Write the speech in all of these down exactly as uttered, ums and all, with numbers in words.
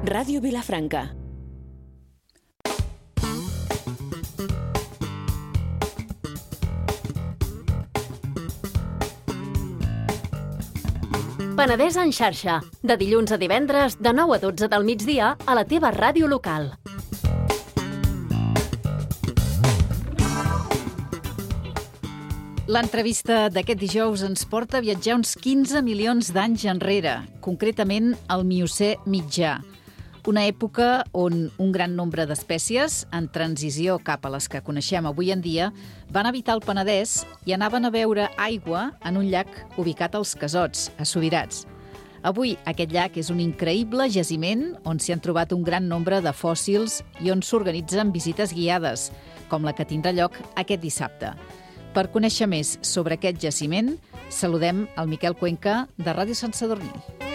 Ràdio Vilafranca. Penedès en xarxa, de dilluns a divendres, de nou a dotze del migdia, a la teva ràdio local. L'entrevista d'aquest dijous ens porta a viatjar uns quinze milions d'anys enrere, concretament al Miocè mitjà, una època on un gran nombre d'espècies, en transició cap a les que coneixem avui en dia, van habitar el Penedès i anaven a beure aigua en un llac ubicat als Casots, a Subirats. Avui aquest llac és un increïble jaciment on s'hi han trobat un gran nombre de fòssils i on s'organitzen visites guiades, com la que tindrà lloc aquest dissabte. Per conèixer més sobre aquest jaciment, saludem el Miquel Cuenca, de Ràdio Sant Sadurní.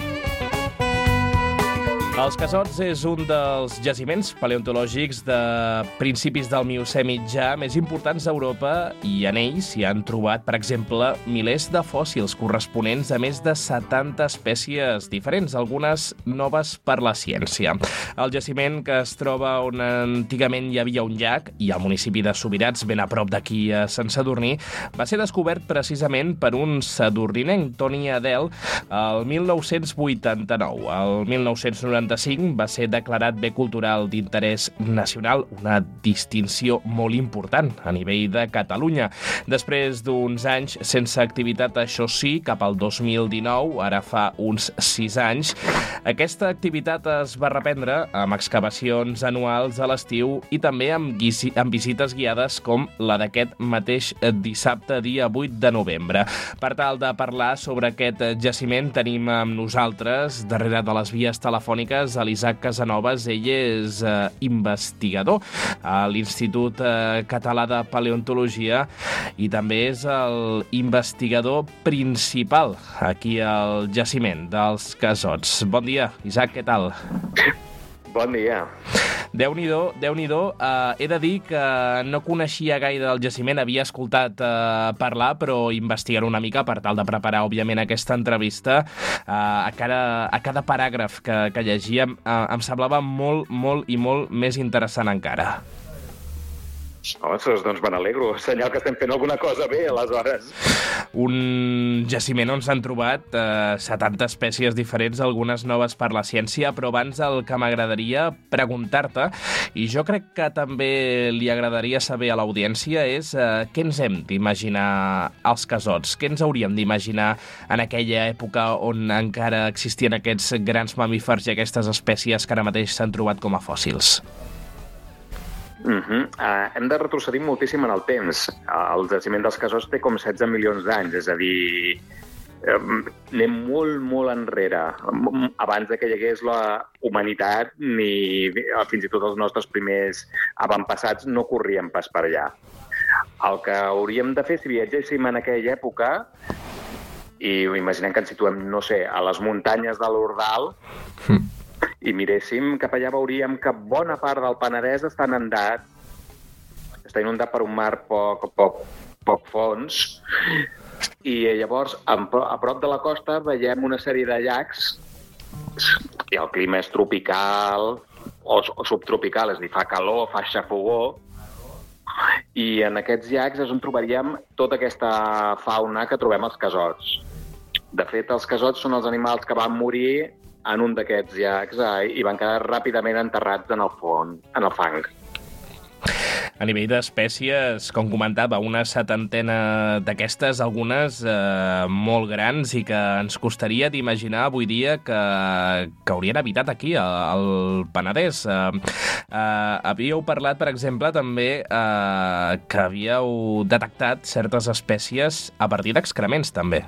Els Casots és un dels jaciments paleontològics de principis del Miocè mitjà més importants d'Europa i en ells s'hi han trobat, per exemple, milers de fòssils corresponents a més de setanta espècies diferents, algunes noves per la ciència. El jaciment, que es troba on antigament hi havia un llac i al municipi de Subirats, ben a prop d'aquí a Sant Sadurní, va ser descobert precisament per un sadurninenc, Toni Adel, el mil nou-cents vuitanta-nou. El mil nou-cents noranta-cinc va ser declarat bé cultural d'interès nacional, una distinció molt important a nivell de Catalunya. Després d'uns anys sense activitat, això sí, cap al dos mil dinou, ara fa uns sis anys, aquesta activitat es va reprendre amb excavacions anuals a l'estiu i també amb, guisi, amb visites guiades com la d'aquest mateix dissabte, dia vuit de novembre. Per tal de parlar sobre aquest jaciment, tenim amb nosaltres, darrere de les vies telefòniques, a l'Isaac Casanovas. Ell és eh, investigador a l'Institut eh, Català de Paleontologia i també és el investigador principal aquí al jaciment dels Casots. Bon dia, Isaac, què tal? Bon dia. Déu-n'hi-do, Déu-n'hi-do. Uh, he de dir que no coneixia gaire el jaciment, havia escoltat uh, parlar, però investigar una mica per tal de preparar, òbviament, aquesta entrevista. Uh, a, cada, a cada paràgraf que, que llegíem uh, em semblava molt, molt i molt més interessant encara. Ostres, doncs me n'alegro. Senyal que estem fent alguna cosa bé, aleshores. Un jaciment on s'han trobat eh, setanta espècies diferents, algunes noves per la ciència, però abans el que m'agradaria preguntar-te, i jo crec que també li agradaria saber a l'audiència, és eh, què ens hem d'imaginar als Casots? Què ens hauríem d'imaginar en aquella època on encara existien aquests grans mamífers i aquestes espècies que ara mateix s'han trobat com a fòssils? Uh-huh. Uh, hem de retrocedir moltíssim en el temps. El jaciment dels Casots té com setze milions d'anys, és a dir, anem molt, molt enrere, abans de que hi hagués la humanitat, ni fins i tot els nostres primers avantpassats no corrien pas per allà. El que hauríem de fer si viatgéssim en aquella època, i imaginem que ens situem, no sé, a les muntanyes de l'Ordal, mm. i miréssim cap allà, veuríem que bona part del Penedès està inundat, està inundat per un mar poc, poc, poc fons, i llavors a prop de la costa veiem una sèrie de llacs, i el clima és tropical o, o subtropical, és a dir, fa calor, fa xafogor, i en aquests llacs és on trobaríem tota aquesta fauna que trobem als Casots. De fet, els Casots són els animals que van morir en un d'aquests llacs eh, i van quedar ràpidament enterrats en el fons, en el fang. A nivell d'espècies, com comentava, una setantena d'aquestes, algunes eh, molt grans i que ens costaria d'imaginar avui dia que, que haurien habitat aquí, al Penedès. Eh, eh, havíeu parlat, per exemple, també eh, que havíeu detectat certes espècies a partir d'excrements, també.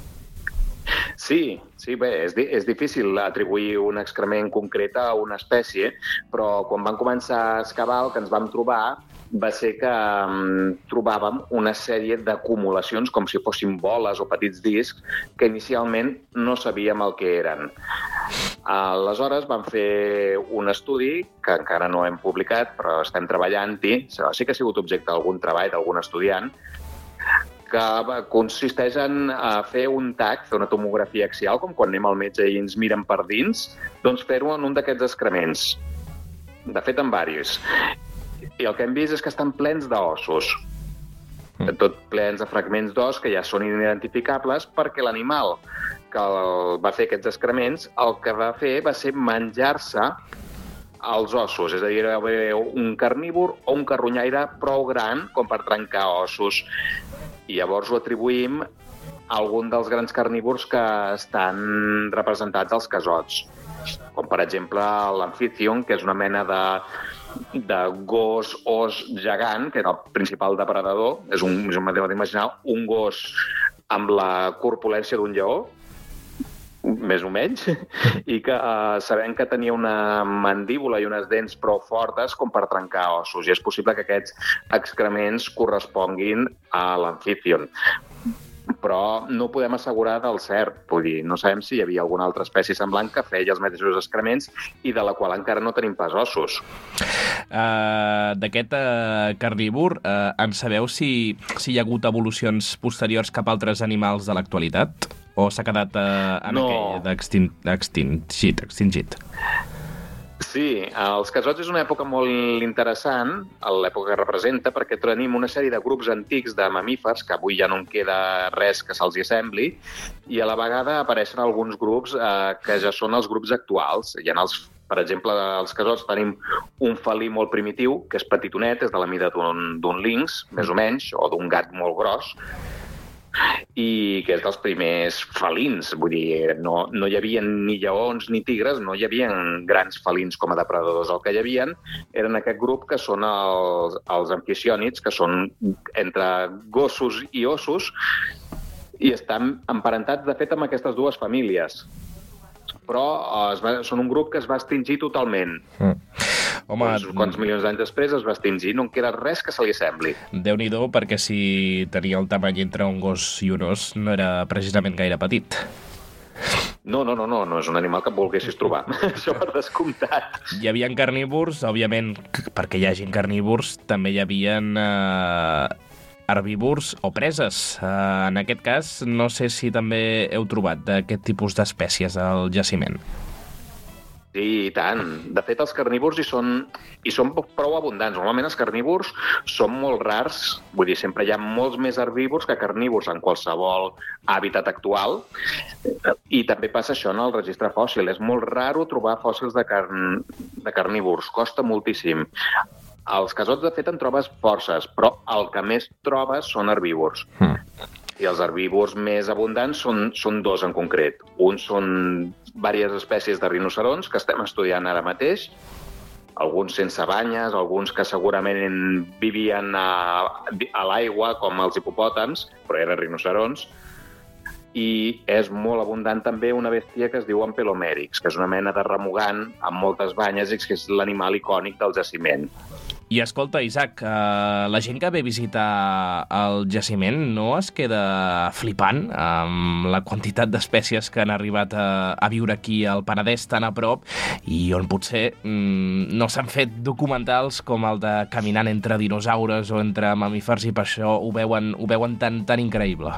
Sí, sí, bé, és, di és difícil atribuir un excrement concret a una espècie, però quan vam començar a excavar el que ens vam trobar va ser que um, trobàvem una sèrie d'acumulacions, com si fossin boles o petits discs, que inicialment no sabíem el que eren. Aleshores vam fer un estudi, que encara no hem publicat, però estem treballant-hi, sí que ha sigut objecte d'algun treball d'algun estudiant, que consisteix en fer un tac, fer una tomografia axial, com quan anem al metge i ens miren per dins, doncs fer-ho en un d'aquests excrements. De fet, en diversos. I el que hem vist és que estan plens d'ossos. Tot plens de fragments d'os que ja són identificables perquè l'animal que va fer aquests excrements el que va fer va ser menjar-se els ossos, és a dir, era un carnívor o un carronyaire prou gran com per trencar ossos. I llavors ho atribuïm a algun dels grans carnívors que estan representats als casots, com per exemple l'amfitrion, que és una mena de, de gos os gegant, que és el principal depredador, és un, és un d'imaginar un gos amb la corpulència d'un lleó, més o menys, i que eh, sabem que tenia una mandíbula i unes dents prou fortes com per trencar ossos, i és possible que aquests excrements corresponguin a l'amfitrion. Però no podem assegurar del cert, vull dir, no sabem si hi havia alguna altra espècie semblant que feia els mateixos excrements i de la qual encara no tenim pas ossos. Uh, D'aquest uh, carnívor, uh, en sabeu si, si hi ha hagut evolucions posteriors cap a altres animals de l'actualitat? O s'ha quedat uh, en no. aquell d'extingit, extingit? Sí, els casots és una època molt interessant, l'època que representa, perquè tenim una sèrie de grups antics de mamífers, que avui ja no en queda res que se'ls assembli, i a la vegada apareixen alguns grups eh, que ja són els grups actuals. Hi ha els, per exemple, als casots tenim un felí molt primitiu, que és petitonet, és de la mida d'un linx, més o menys, o d'un gat molt gros, i que és dels primers felins, vull dir, no, no hi havia ni lleons ni tigres, no hi havia grans felins com a depredadors. El que hi havia eren aquest grup que són els, els amficiònids, que són entre gossos i ossos, i estan emparentats, de fet, amb aquestes dues famílies. Però es va, són un grup que es va extingir totalment. Mm. Home, uns quants milions d'anys després es va extingir, no en queda res que se li assembli. Déu-n'hi-do, perquè si tenia el tamany entre un gos i un os no era precisament gaire petit. No, no, no, no, no és un animal que et volguessis trobar. Això per descomptat. Hi havia carnívors, òbviament, perquè hi hagin carnívors, també hi havia eh, herbívors o preses. Eh, en aquest cas, no sé si també heu trobat d'aquest tipus d'espècies al jaciment. Sí, i tant. De fet, els carnívors hi són, hi són prou abundants. Normalment els carnívors són molt rars, vull dir, sempre hi ha molts més herbívors que carnívors en qualsevol hàbitat actual, i també passa això en el registre fòssil. És molt raro trobar fòssils de, carn, de carnívors, costa moltíssim. Als casots, de fet, en trobes forces, però el que més trobes són herbívors. Mm. I els herbívors més abundants són, són dos en concret. Uns són diverses espècies de rinocerons que estem estudiant ara mateix, alguns sense banyes, alguns que segurament vivien a, a l'aigua, com els hipopòtams, però eren rinocerons. I és molt abundant també una bèstia que es diu Ampelomèrix, que és una mena de remugant amb moltes banyes i que és l'animal icònic del jaciment. I escolta, Isaac, eh, la gent que ve a visitar el jaciment no es queda flipant amb la quantitat d'espècies que han arribat a, a viure aquí al Penedès tan a prop i on potser mm, no s'han fet documentals com el de Caminant entre dinosaures o entre mamífers i per això ho veuen, ho veuen tan, tan increïble.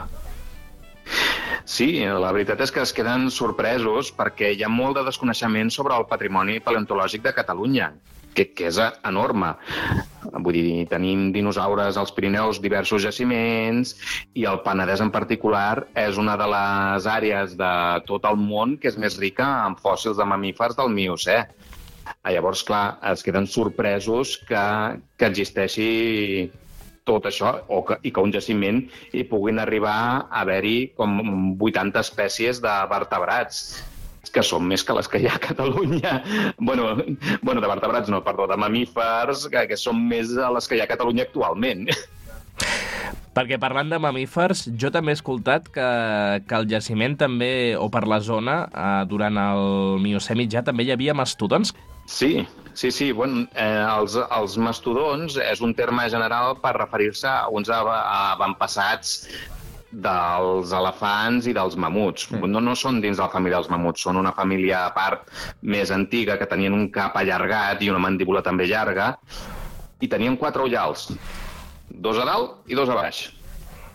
Sí, la veritat és que es queden sorpresos perquè hi ha molt de desconeixement sobre el patrimoni paleontològic de Catalunya, que, que és enorme. Vull dir, tenim dinosaures als Pirineus, diversos jaciments, i el Penedès en particular és una de les àrees de tot el món que és més rica en fòssils de mamífers del Miocè. Llavors, clar, es queden sorpresos que, que existeixi tot això, o que, i que un jaciment hi puguin arribar a haver-hi com vuitanta espècies de vertebrats, que són més que les que hi ha a Catalunya. Bueno, bueno de vertebrats no, perdó, de mamífers, que, que són més de les que hi ha a Catalunya actualment. Perquè parlant de mamífers, jo també he escoltat que, que al jaciment també, o per la zona, eh, durant el Miocè mitjà, també hi havia mastodons. Sí, sí, sí. Bueno, eh, els, els mastodons és un terme general per referir-se a uns avantpassats dels elefants i dels mamuts. Mm. No, no són dins de la família dels mamuts, són una família a part més antiga que tenien un cap allargat i una mandíbula també llarga i tenien quatre ullals, dos a dalt i dos a baix.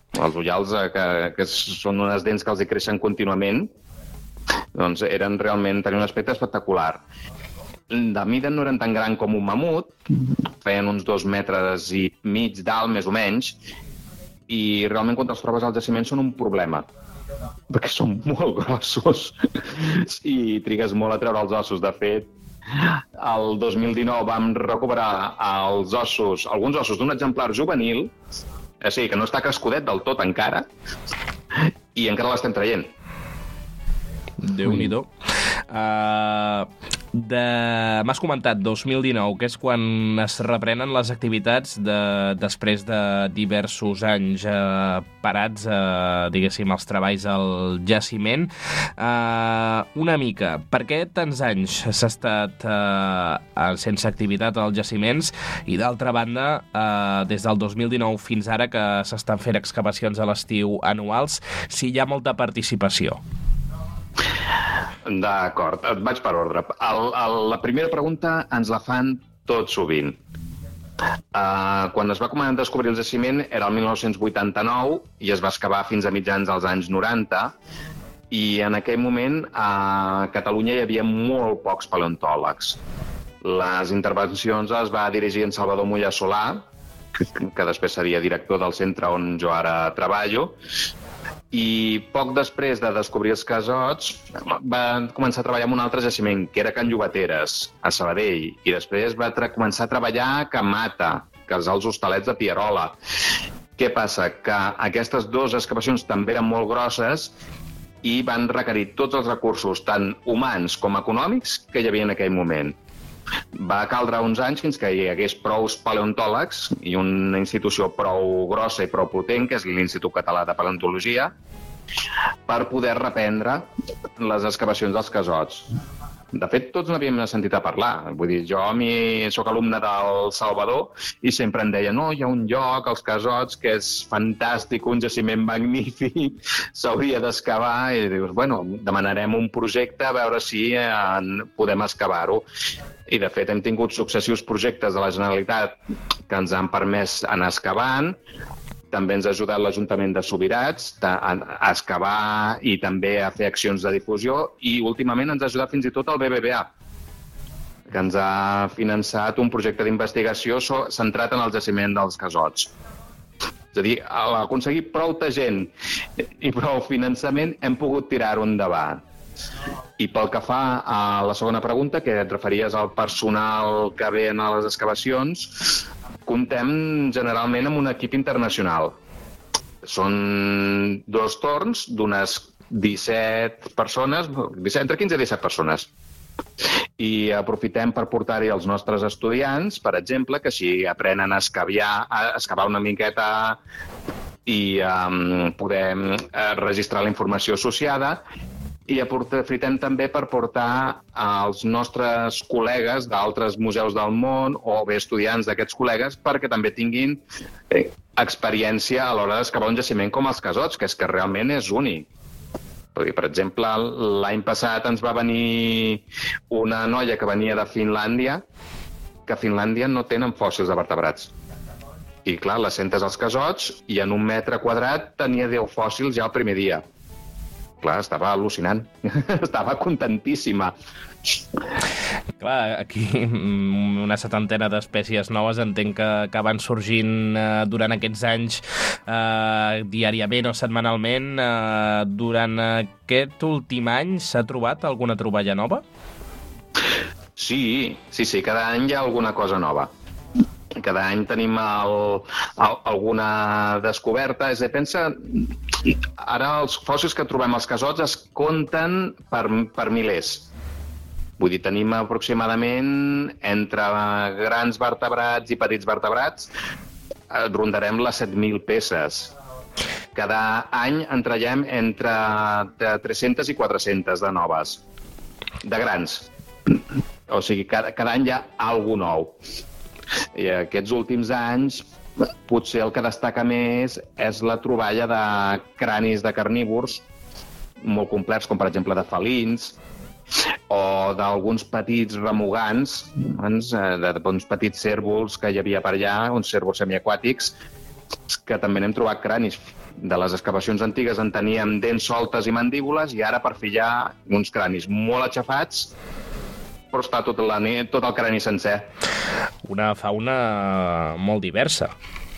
els ullals, eh, que, que són unes dents que els hi creixen contínuament, doncs eren realment, tenien un aspecte espectacular. De mida no eren tan gran com un mamut, feien uns dos metres i mig d'alt, més o menys, i realment quan els trobes al jaciment són un problema, perquè són molt grossos i trigues molt a treure els ossos. De fet, el dos mil dinou vam recuperar els ossos, alguns ossos d'un exemplar juvenil, o sigui, que no està crescudet del tot encara, i encara l'estem traient. Déu-n'hi-do. Uh, de... M'has comentat dos mil dinou, que és quan es reprenen les activitats de... després de diversos anys uh, parats, uh, diguéssim, els treballs al jaciment. Uh, una mica, per què tants anys s'ha estat uh, sense activitat als jaciments i, d'altra banda, uh, des del dos mil dinou fins ara que s'estan fent excavacions a l'estiu anuals, si hi ha molta participació? D'acord, et vaig per ordre. El, el, la primera pregunta ens la fan tot sovint. Uh, quan es va començar a descobrir el jaciment era el mil nou-cents vuitanta-nou i es va excavar fins a mitjans dels anys noranta, i en aquell moment a Catalunya hi havia molt pocs paleontòlegs. Les intervencions es va dirigir en Salvador Mollà Solà, que, que després seria director del centre on jo ara treballo, i poc després de descobrir els casots va començar a treballar en un altre jaciment, que era Can Llobateres, a Sabadell, i després va començar a treballar a Can Mata, que és als Hostalets de Pierola. Què passa? Que aquestes dues excavacions també eren molt grosses i van requerir tots els recursos, tant humans com econòmics, que hi havia en aquell moment. Va caldre uns anys fins que hi hagués prou paleontòlegs i una institució prou grossa i prou potent, que és l'Institut Català de Paleontologia, per poder reprendre les excavacions dels casots. De fet, tots n'havíem sentit a parlar. Vull dir, jo a mi soc alumne del Salvador i sempre em deia no, hi ha un lloc, als casots, que és fantàstic, un jaciment magnífic, s'hauria d'excavar, i dius, bueno, demanarem un projecte a veure si eh, podem excavar-ho. I, de fet, hem tingut successius projectes de la Generalitat que ens han permès anar excavant. També ens ha ajudat l'Ajuntament de Subirats a excavar i també a fer accions de difusió, i últimament ens ha ajudat fins i tot el B B V A, que ens ha finançat un projecte d'investigació centrat en el jaciment dels casots. És a dir, a aconseguir prou gent i prou finançament hem pogut tirar-ho endavant. I pel que fa a la segona pregunta, que et referies al personal que ve a les excavacions, comptem generalment amb un equip internacional. Són dos torns d'unes disset persones, entre quinze i disset persones. I aprofitem per portar-hi els nostres estudiants, per exemple, que així aprenen a excavar, a excavar una miqueta i um, podem uh, registrar la informació associada. I aprofitem també per portar als nostres col·legues d'altres museus del món o bé estudiants d'aquests col·legues perquè també tinguin eh, experiència a l'hora d'excavar un jaciment com els casots, que és que realment és únic. Perquè, per exemple, l'any passat ens va venir una noia que venia de Finlàndia, que a Finlàndia no tenen fòssils de vertebrats. I, clar, la sentes als casots i en un metre quadrat tenia deu fòssils ja el primer dia. Clar, estava al·lucinant. Estava contentíssima. Clar, aquí una setantena d'espècies noves entenc que, que van sorgint eh, durant aquests anys eh, diàriament o setmanalment. Eh, durant aquest últim any s'ha trobat alguna troballa nova? Sí, sí, sí, cada any hi ha alguna cosa nova. Cada any tenim el, el, alguna descoberta. És a dir, pensa, ara els fòssils que trobem als casots es compten per, per milers. Vull dir, tenim aproximadament entre grans vertebrats i petits vertebrats, rondarem les set mil peces. Cada any en traiem entre tres-centes i quatre-centes de noves, de grans. O sigui, cada, cada any hi ha alguna nou. I aquests últims anys potser el que destaca més és la troballa de cranis de carnívors molt complets, com per exemple de felins o d'alguns petits remugants, d'uns petits cérvols que hi havia per allà, uns cérvols semiaquàtics, que també n'hem trobat cranis. De les excavacions antigues en teníem dents soltes i mandíbules, i ara per fi hi ha uns cranis molt aixafats, però està tot, la, tot el crani sencer. Una fauna molt diversa.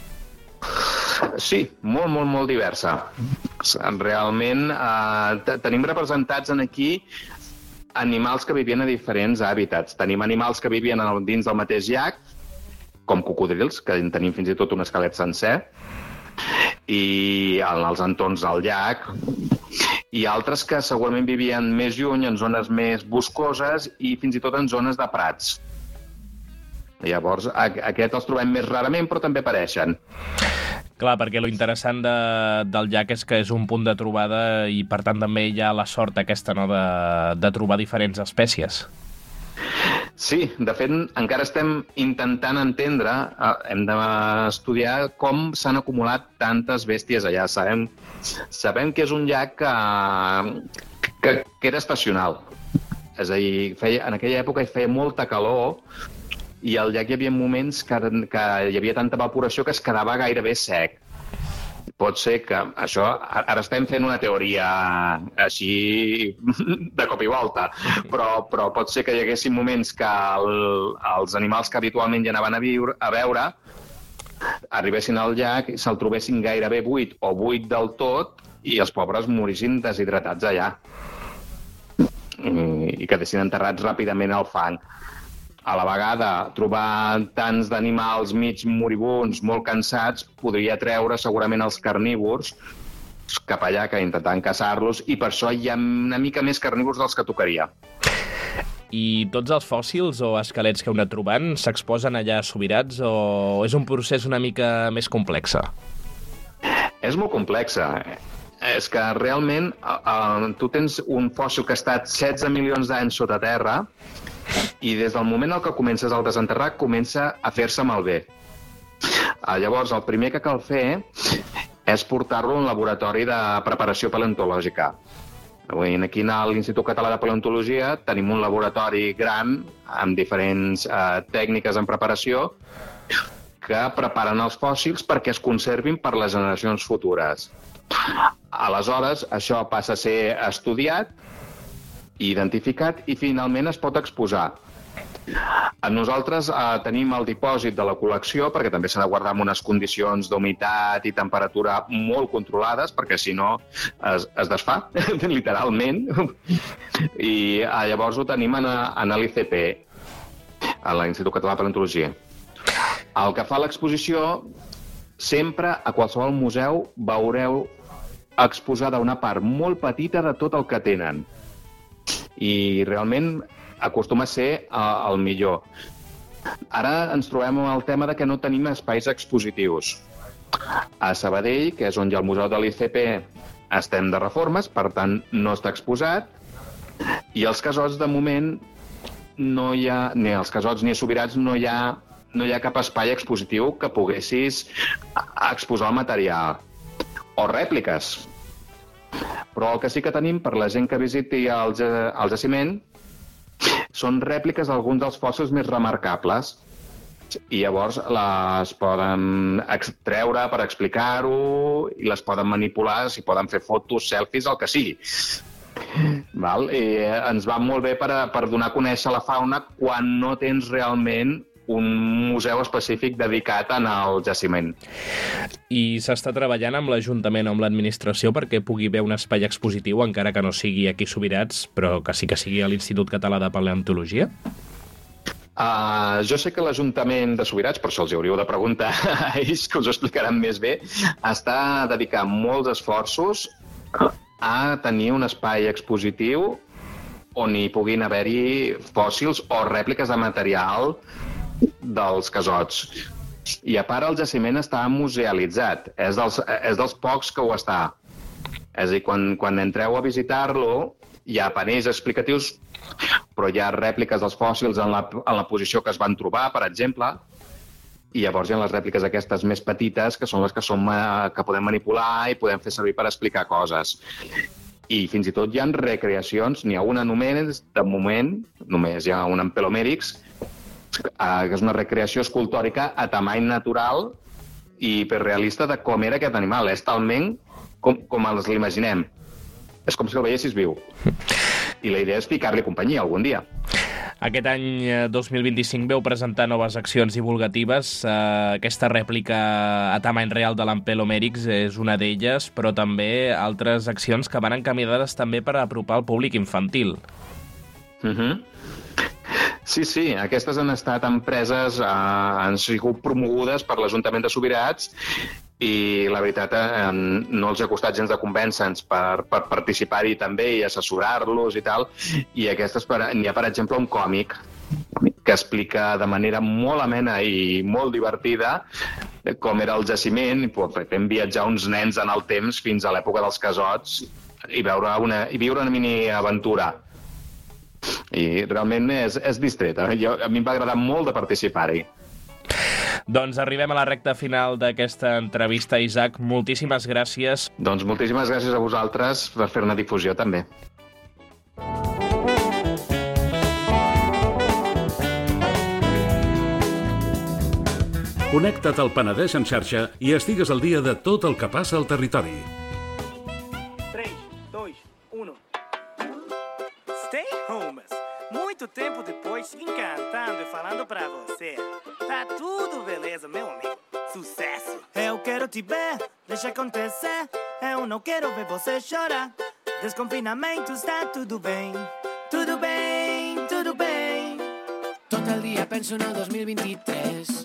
Sí, molt, molt, molt diversa. Realment eh, tenim representats en aquí animals que vivien a diferents hàbitats. Tenim animals que vivien dins del mateix llac, com cocodrils, que en tenim fins i tot un esquelet sencer, i en els entorns del llac, i altres que segurament vivien més lluny, en zones més boscoses i fins i tot en zones de prats. Llavors, aquests els trobem més rarament, però també apareixen. Clar, perquè lo interessant de, del llac és que és un punt de trobada i, per tant, també hi ha la sort aquesta, no?, de, de trobar diferents espècies. Sí, de fet, encara estem intentant entendre, hem d'estudiar com s'han acumulat tantes bèsties allà. Sabem, sabem que és un llac que, que, que era estacional. És a dir, feia, en aquella època hi feia molta calor i al llac hi havia moments que, que hi havia tanta evaporació que es quedava gairebé sec. Pot ser que això... Ara estem fent una teoria així de cop i volta, però, però pot ser que hi haguessin moments que el, els animals que habitualment hi anaven a, viure, a veure arribessin al llac i se'l trobessin gairebé buit o buit del tot i els pobres morissin deshidratats allà i, i quedessin enterrats ràpidament al fang. A la vegada, trobar tants d'animals mig moribuns, molt cansats, podria treure segurament els carnívors cap allà, que intentant caçar-los, i per això hi ha una mica més carnívors dels que tocaria. I tots els fòssils o esquelets que heu anat trobant s'exposen allà a Subirats o és un procés una mica més complex? És molt complexa. És que realment uh, tu tens un fòssil que ha estat setze milions d'anys sota terra i des del moment en què comences a desenterrar comença a fer-se malbé. Uh, llavors, el primer que cal fer és portar-lo a un laboratori de preparació paleontològica. Aquí a l'Institut Català de Paleontologia tenim un laboratori gran amb diferents uh, tècniques en preparació que preparen els fòssils perquè es conservin per les generacions futures. Aleshores, això passa a ser estudiat, identificat i finalment es pot exposar. Nosaltres eh, tenim el dipòsit de la col·lecció perquè també s'ha de guardar en unes condicions d'humitat i temperatura molt controlades perquè si no es, es desfà, literalment. I eh, llavors ho tenim en, en l'I C P, a l'Institut Català de Paleontologia. El que fa l'exposició, sempre a qualsevol museu veureu exposada una part molt petita de tot el que tenen. I realment acostuma a ser uh, el millor. Ara ens trobem amb el tema de que no tenim espais expositius. A Sabadell, que és on hi ha el Museu de l'I C P, estem de reformes, per tant no està exposat, i els casots de moment no hi ha, ni els casots ni a Subirats no hi ha, no hi ha cap espai expositiu que poguessis exposar el material. O rèpliques. Però el que sí que tenim per la gent que visiti el, el jaciment són rèpliques d'alguns dels fòssils més remarcables i llavors les poden extreure per explicar-ho i les poden manipular, si poden fer fotos, selfies, el que sigui. Val? I ens va molt bé per, a, per donar a conèixer la fauna quan no tens realment un museu específic dedicat al jaciment. I s'està treballant amb l'Ajuntament o amb l'administració perquè pugui haver un espai expositiu, encara que no sigui aquí a Subirats, però que sí que sigui a l'Institut Català de Paleontologia? Uh, jo sé que l'Ajuntament de Subirats, per això els hauríeu de preguntar a ells, que us ho explicaran més bé, està dedicant molts esforços a tenir un espai expositiu on hi puguin haver-hi fòssils o rèpliques de material dels casots. I a part el jaciment està musealitzat, és dels, és dels pocs que ho està. És a dir, quan, quan entreu a visitar-lo hi ha panells explicatius, però hi ha rèpliques dels fòssils en la, en la posició que es van trobar, per exemple, i llavors hi ha les rèpliques aquestes més petites, que són les que, som, que podem manipular i podem fer servir per explicar coses. I fins i tot hi ha recreacions, n'hi ha una només, de moment, només hi ha una en Pelomèrix, que és una recreació escultòrica a tamany natural i hiperrealista de com era aquest animal. És talment com, com els l'imaginem. És com si el veiessis viu. I la idea és ficar-li companyia algun dia. Aquest any dos mil vint-i-cinc veu presentar noves accions divulgatives. Uh, aquesta rèplica a tamany real de l'Ampelomèrix és una d'elles, però també altres accions que van encaminades també per apropar al públic infantil. Uh-huh. Sí, sí, aquestes han estat empreses, eh, han sigut promogudes per l'Ajuntament de Subirats i la veritat eh, no els ha costat gens de convèncer-nos per, per participar-hi també i assessorar-los i tal. I aquestes, n'hi ha per exemple un còmic que explica de manera molt amena i molt divertida com era el jaciment, i fem viatjar uns nens en el temps fins a l'època dels casots i, veure una, i viure una mini-aventura. I realment és, és distreta. Jo, a mi em va agradar molt de participar-hi. Doncs arribem a la recta final d'aquesta entrevista, Isaac. Moltíssimes gràcies. Doncs moltíssimes gràcies a vosaltres per fer una difusió també. Connecta't al Penedès en xarxa i estigues al dia de tot el que passa al territori. três, dois, um. Stay Homes. Muito tempo depois, encantando e falando pra você. Tá tudo beleza, meu amigo. Sucesso. Eu quero te ver, deixa acontecer. Eu não quero ver você chorar. Desconfinamento, está tudo bem. Tudo bem, tudo bem. Tot el dia penso en el dos mil vint-i-tres.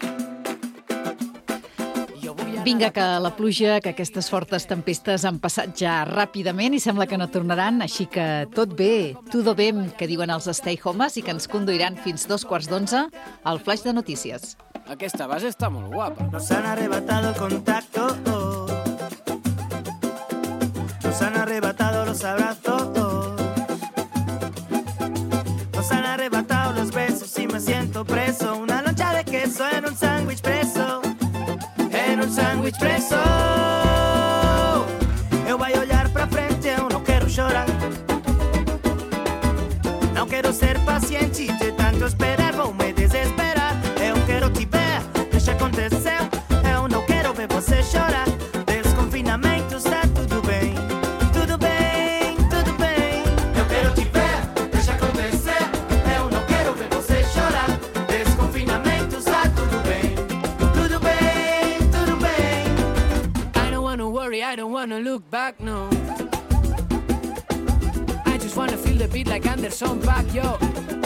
Vinga, que la pluja, que aquestes fortes tempestes han passat ja ràpidament i sembla que no tornaran, així que tot bé, todo bé, que diuen els Stay Homes i que ens conduiran fins dos quarts d'onze al Flash de Notícies. Aquesta base està molt guapa. Nos han arrebatado el contacto. Oh. Nos han arrebatado los abrazos. Oh. Nos han arrebatado los besos y me siento preso. Una loncha de queso en un sándwich preso. En un sándwich preso. Eu vai olhar pra frente, eu não quero chorar. Não quero ser paciente de tanto esperar, vou me desesperar. Eu quero te ver, deixa acontecer. Eu não quero ver você chorar. Desconfinamento, está tudo bem. Tudo bem, tudo bem. Eu quero te ver, deixa acontecer. Eu não quero ver você chorar. Desconfinamento, está tudo bem. Tudo bem, tudo bem. I don't wanna worry, I don't wanna look back, no. I just wanna feel the beat like Anderson .Paak, yo.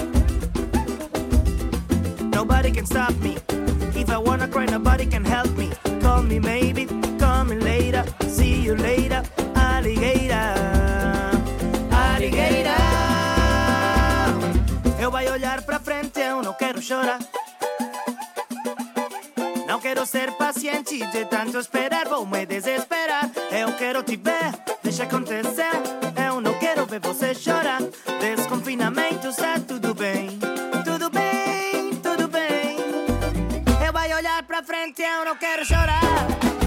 Nobody can stop me. If I wanna cry, nobody can help me. Call me maybe, call me later. See you later, alligator. Alligator. Eu vai olhar pra frente, eu não quero chorar. Não quero ser paciente de tanto esperar, vou me desesperar. Eu quero te ver, deixa acontecer. Eu não quero ver você chorar. Desconfinamento, está tudo bem. Tudo bem, tudo bem. Eu vai olhar pra frente, eu não quero chorar.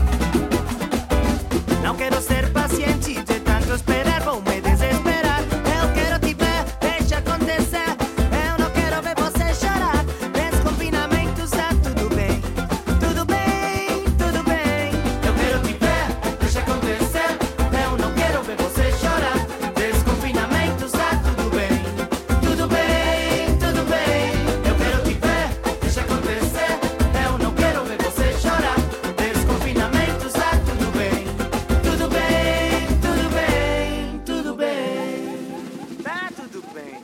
Não quero ser paciente de tanto esperar, vou me desesperar. Eu quero te ver, deixa acontecer. Eu não quero ver você chorar. Desconfinamento, está tudo bem. Tudo bem, tudo bem. Eu quero te ver, deixa acontecer. Eu não quero ver você chorar. Desconfinamento, está tudo bem. Tudo bem, tudo bem. Eu quero te ver, deixa acontecer. Eu não quero ver você chorar. Desconfinamento, está tudo bem. Tudo bem, tudo bem, tudo bem. Tá tudo bem.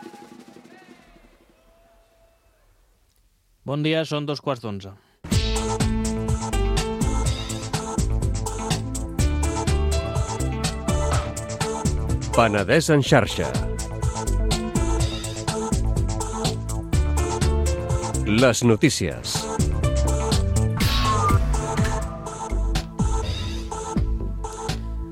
Bon dia, són dos quarts d'onze. Penedès en xarxa. Les notícies.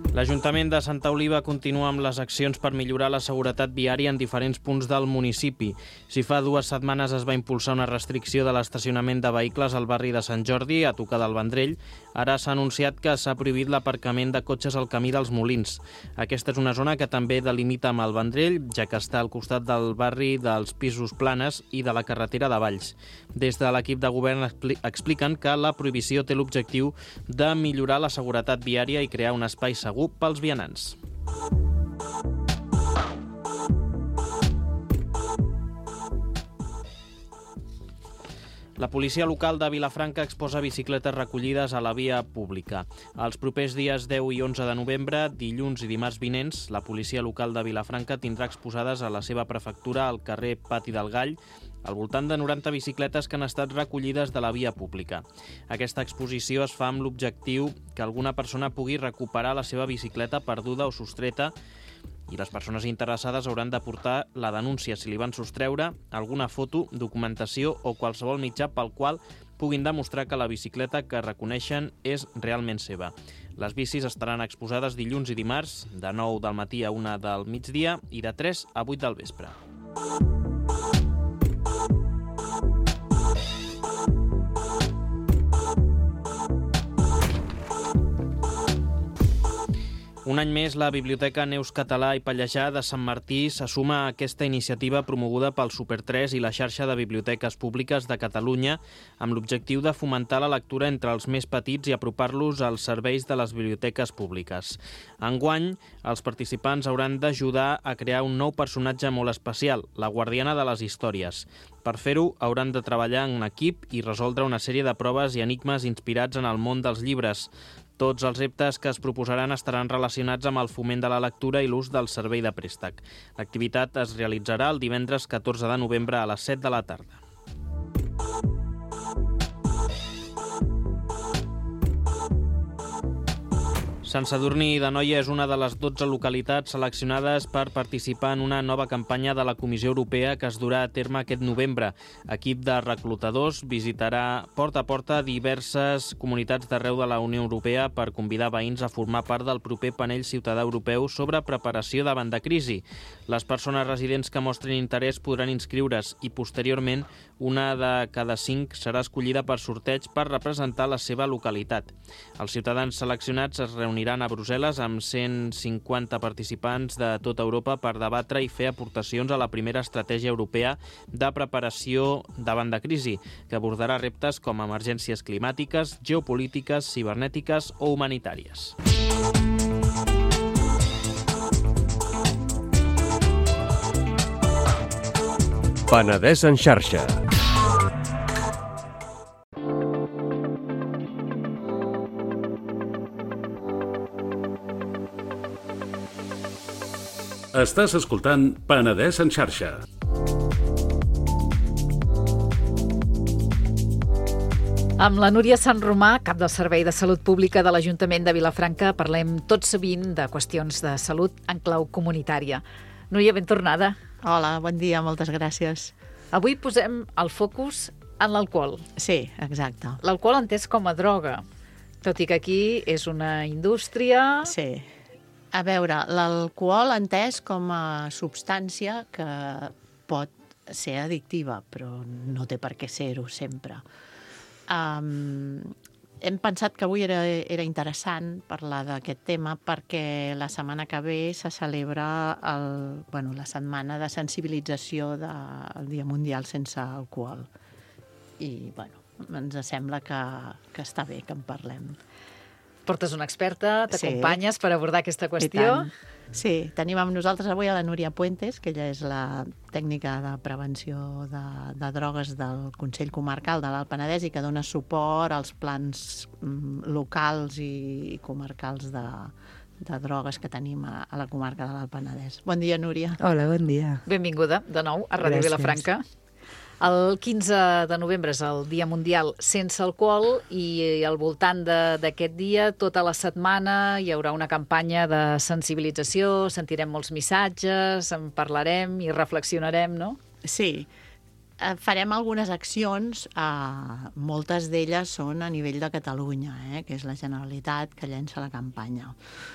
L'Ajuntament de Santa Oliva continua amb les accions per millorar la seguretat viària en diferents punts del municipi. Si fa dues setmanes es va impulsar una restricció de l'estacionament de vehicles al barri de Sant Jordi, a tocar del Vendrell, ara s'ha anunciat que s'ha prohibit l'aparcament de cotxes al camí dels Molins. Aquesta és una zona que també delimita amb el Vendrell, ja que està al costat del barri dels Pisos Planes i de la carretera de Valls. Des de l'equip de govern expliquen que la prohibició té l'objectiu de millorar la seguretat viària i crear un espai segur pels vianants. La policia local de Vilafranca exposa bicicletes recollides a la via pública. Els propers dies deu i onze de novembre, dilluns i dimarts vinents, la policia local de Vilafranca tindrà exposades a la seva prefectura al carrer Pati del Gall al voltant de noranta bicicletes que han estat recollides de la via pública. Aquesta exposició es fa amb l'objectiu que alguna persona pugui recuperar la seva bicicleta perduda o sostreta i les persones interessades hauran de portar la denúncia si li van sostreure, alguna foto, documentació o qualsevol mitjà pel qual puguin demostrar que la bicicleta que reconeixen és realment seva. Les bicis estaran exposades dilluns i dimarts, de nou del matí a una del migdia i de tres a vuit del vespre. Un any més, la Biblioteca Neus Català i Pallejà de Sant Martí se suma a aquesta iniciativa promoguda pel Super tres i la xarxa de biblioteques públiques de Catalunya amb l'objectiu de fomentar la lectura entre els més petits i apropar-los als serveis de les biblioteques públiques. Enguany, els participants hauran d'ajudar a crear un nou personatge molt especial, la guardiana de les històries. Per fer-ho, hauran de treballar en equip i resoldre una sèrie de proves i enigmes inspirats en el món dels llibres. Tots els reptes que es proposaran estaran relacionats amb el foment de la lectura i l'ús del servei de préstec. L'activitat es realitzarà el divendres catorze de novembre a les set de la tarda. Sant Sadurní d'Anoia és una de les dotze localitats seleccionades per participar en una nova campanya de la Comissió Europea que es durà a terme aquest novembre. Equip de reclutadors visitarà porta a porta diverses comunitats d'arreu de la Unió Europea per convidar veïns a formar part del proper panell ciutadà europeu sobre preparació davant de crisi. Les persones residents que mostrin interès podran inscriure's i, posteriorment, una de cada cinc serà escollida per sorteig per representar la seva localitat. Els ciutadans seleccionats es reuniran Aniran a Brussel·les amb cent cinquanta participants de tota Europa per debatre i fer aportacions a la primera estratègia europea de preparació davant de crisi, que abordarà reptes com emergències climàtiques, geopolítiques, cibernètiques o humanitàries. Penedès en xarxa. Estàs escoltant Penedès en xarxa. Amb la Núria Sant Romà, cap del Servei de Salut Pública de l'Ajuntament de Vilafranca, parlem tot sovint de qüestions de salut en clau comunitària. Núria, ben tornada. Hola, bon dia, moltes gràcies. Avui posem el focus en l'alcohol. Sí, exacte. L'alcohol entès com a droga, tot i que aquí és una indústria... Sí. A veure, l'alcohol entès com a substància que pot ser addictiva, però no té per què ser-ho sempre. Um, hem pensat que avui era, era interessant parlar d'aquest tema perquè la setmana que ve se celebra el, bueno, la setmana de sensibilització del Dia Mundial sense alcohol. I bueno, ens sembla que, que està bé que en parlem. Portes una experta, t'acompanyes sí. per abordar aquesta qüestió. Sí, tenim amb nosaltres avui a la Núria Puentes, que ella és la tècnica de prevenció de, de drogues del Consell Comarcal de l'Alt Penedès i que dona suport als plans mm, locals i, i comarcals de, de drogues que tenim a, a la comarca de l'Alt Penedès. Bon dia, Núria. Hola, bon dia. Benvinguda de nou a Ràdio Vilafranca. El quinze de novembre és el Dia Mundial sense alcohol i al voltant d'aquest dia, tota la setmana, hi haurà una campanya de sensibilització, sentirem molts missatges, en parlarem i reflexionarem, no? Sí. Farem algunes accions, eh, moltes d'elles són a nivell de Catalunya, eh, que és la Generalitat que llença la campanya.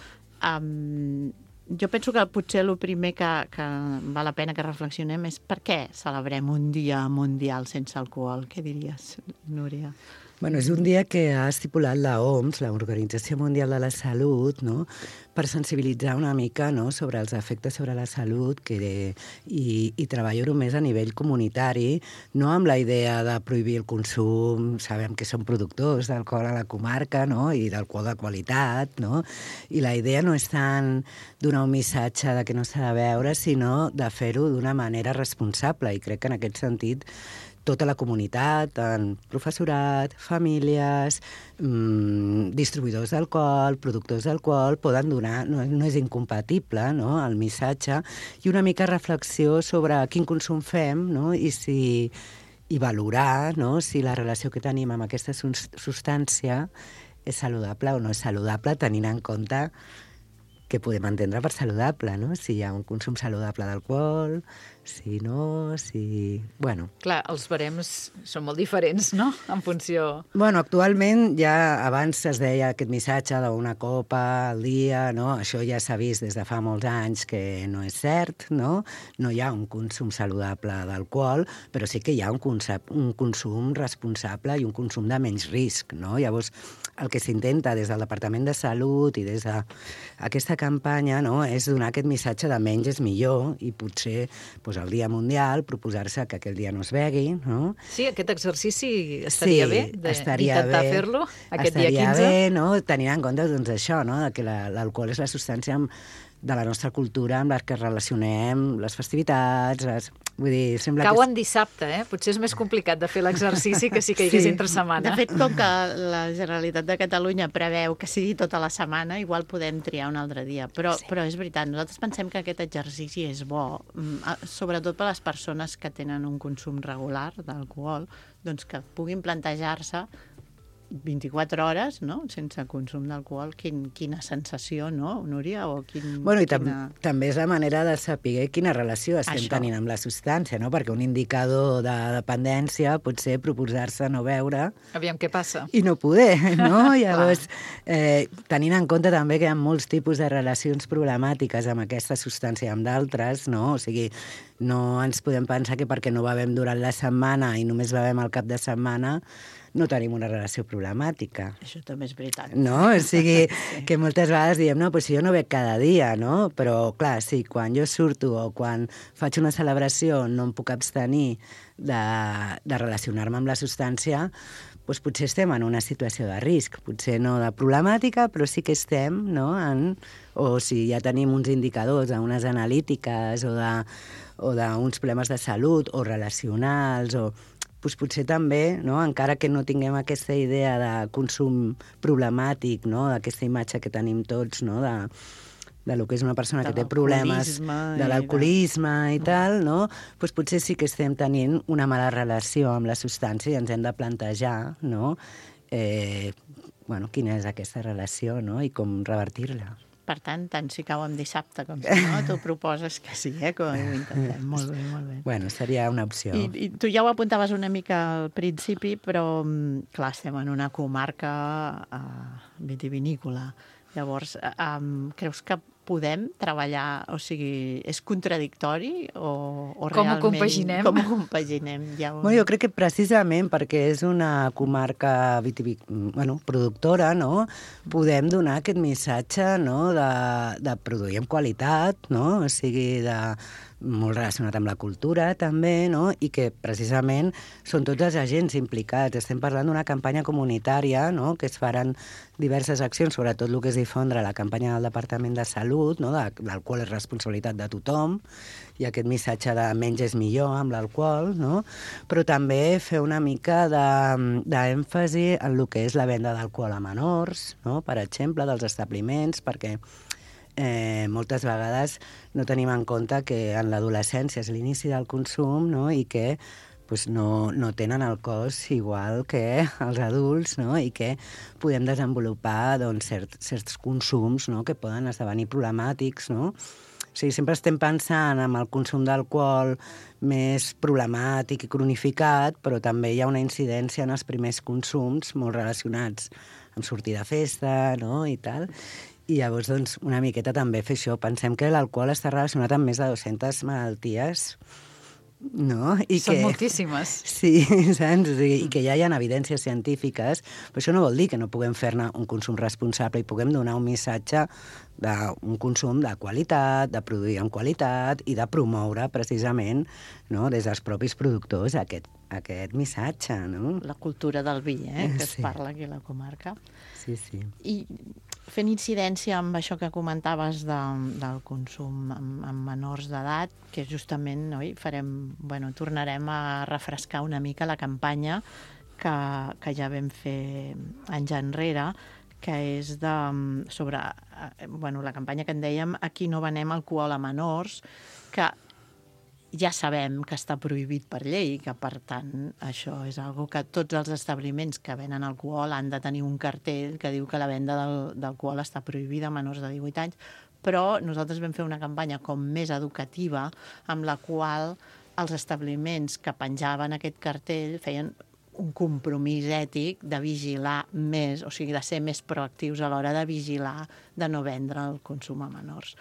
Um, jo penso que potser el primer que, que val la pena que reflexionem és per què celebrem un dia mundial sense alcohol. Què diries, Núria? Bueno, és un dia que ha estipulat la O M S, l'Organització Mundial de la Salut, no?, per sensibilitzar una mica, no?, sobre els efectes sobre la salut que, i, i treballar-ho més a nivell comunitari, no amb la idea de prohibir el consum, sabem que són productors d'alcohol a la comarca, no?, i d'alcohol de qualitat, no?, i la idea no és tant donar un missatge de que no s'ha de beure, sinó de fer-ho d'una manera responsable, i crec que en aquest sentit tota la comunitat, tant professorat, famílies, mmm, distribuïdors d'alcohol, productors d'alcohol, poden donar, no, no és incompatible, no?, el missatge, i una mica reflexió sobre quin consum fem, no?, i si i valorar, no?, si la relació que tenim amb aquesta substància és saludable o no és saludable, tenint en compte què podem entendre per saludable, no? Si hi ha un consum saludable d'alcohol, si no, si... Bueno. Clar, els barems són molt diferents, no?, en funció... Bueno, actualment ja abans es deia aquest missatge d'una copa al dia, no? Això ja s'ha vist des de fa molts anys que no és cert, no? No hi ha un consum saludable d'alcohol, però sí que hi ha un, concept, un consum responsable i un consum de menys risc, no? Llavors, el que s'intenta des del Departament de Salut i des d'aquesta campanya, no?, és donar aquest missatge de menys és millor i potser doncs, el Dia Mundial proposar-se que aquell dia no es begui, no? Sí, aquest exercici estaria sí, bé d'intentar fer-lo aquest dia quinze. Estaria bé, no?, tenint en compte doncs, això, no?, que l'alcohol és la substància amb, de la nostra cultura amb la que relacionem les festivitats, les... Vull dir, sembla Cau que... en dissabte, eh? Potser és més complicat de fer l'exercici que si caigués sí. entre setmana. De fet, com que la Generalitat de Catalunya preveu que sigui tota la setmana, igual podem triar un altre dia. Però, sí. però és veritat, nosaltres pensem que aquest exercici és bo, sobretot per a les persones que tenen un consum regular d'alcohol, doncs que puguin plantejar-se vint-i-quatre hores, no?, sense consum d'alcohol, quin, quina sensació, no, Núria? O quin, bueno, i tam quina... també és la manera de saber quina relació estem Això. tenint amb la substància, no? Perquè un indicador de dependència pot ser proposar-se no beure... Aviam què passa. I no poder, no? Llavors, eh, tenint en compte també que hi ha molts tipus de relacions problemàtiques amb aquesta substància i amb d'altres, no? O sigui, no ens podem pensar que perquè no bevem durant la setmana i només bevem al cap de setmana no tenim una relació problemàtica. Això també és veritat. No? O sigui, sí. que moltes vegades diem, no, pues si jo no bec cada dia, no? Però, clar, sí, quan jo surto o quan faig una celebració no em puc abstenir de, de relacionar-me amb la substància, doncs potser estem en una situació de risc. Potser no de problemàtica, però sí que estem, no?, en... O si ja tenim uns indicadors, unes analítiques o de o d'uns problemes de salut o relacionals o... Doncs potser també, no?, encara que no tinguem aquesta idea de consum problemàtic, no?, d'aquesta imatge que tenim tots, no?, de, de lo que és una persona que té problemes de l'alcoholisme i tal, no?, doncs potser sí que estem tenint una mala relació amb la substància i ens hem de plantejar, no?, eh, bueno, quina és aquesta relació, no?, i com revertir-la. Per tant, tant si cau en dissabte com si no, tu proposes que sí, eh? Com ho intentem. Molt bé, molt bé. Bueno, seria una opció. I, I tu ja ho apuntaves una mica al principi, però, clar, estem en una comarca uh, vitivinícola. Llavors, um, creus que podem treballar, o sigui, és contradictori o, o com realment... Ho compaginem? Com ho compaginem? Ja ho... Bueno, jo crec que precisament perquè és una comarca vitivic... bueno, productora, no?, podem donar aquest missatge, no?, de, de produir amb qualitat, no?, o sigui, de molt relacionat amb la cultura, també, no?, i que precisament són tots els agents implicats. Estem parlant d'una campanya comunitària, no?, que es faran diverses accions, sobretot el que és difondre la campanya del Departament de Salut, no?, de l'alcohol és responsabilitat de tothom, i aquest missatge de menys és millor amb l'alcohol, no?, però també fer una mica d'èmfasi en el que és la venda d'alcohol a menors, no?, per exemple, dels establiments, perquè Eh, moltes vegades no tenim en compte que en l'adolescència és l'inici del consum, no?, i que pues, no, no tenen el cos igual que els adults, no?, i que podem desenvolupar doncs, cert, certs consums, no?, que poden esdevenir problemàtics, no? O sigui, sempre estem pensant en el consum d'alcohol més problemàtic i cronificat, però també hi ha una incidència en els primers consums molt relacionats amb sortir de festa, no?, i tal. I llavors, doncs, una miqueta també fer això. Pensem que l'alcohol està relacionat amb més de dues-centes malalties, no? I Són que... moltíssimes. Sí, saps? O sigui, i que ja hi ha evidències científiques, però això no vol dir que no puguem fer-ne un consum responsable i puguem donar un missatge d'un consum de qualitat, de produir amb qualitat i de promoure precisament, no, des dels propis productors aquest, aquest missatge, no? La cultura del vi, eh, que es Sí. parla aquí a la comarca. Sí, sí. I fent incidència amb això que comentaves de, del consum amb, amb menors d'edat, que justament, oi, farem, bueno, tornarem a refrescar una mica la campanya que, que ja vam fer anys enrere, que és de, sobre, bueno, la campanya que en dèiem Aquí no venem alcohol a menors, que ja sabem que està prohibit per llei, que per tant això és algo que tots els establiments que venen alcohol han de tenir un cartell que diu que la venda del- d'alcohol està prohibida a menors de divuit anys, però nosaltres vam fer una campanya com més educativa, amb la qual els establiments que penjaven aquest cartell feien un compromís ètic de vigilar més, o sigui, de ser més proactius a l'hora de vigilar, de no vendre el consum a menors.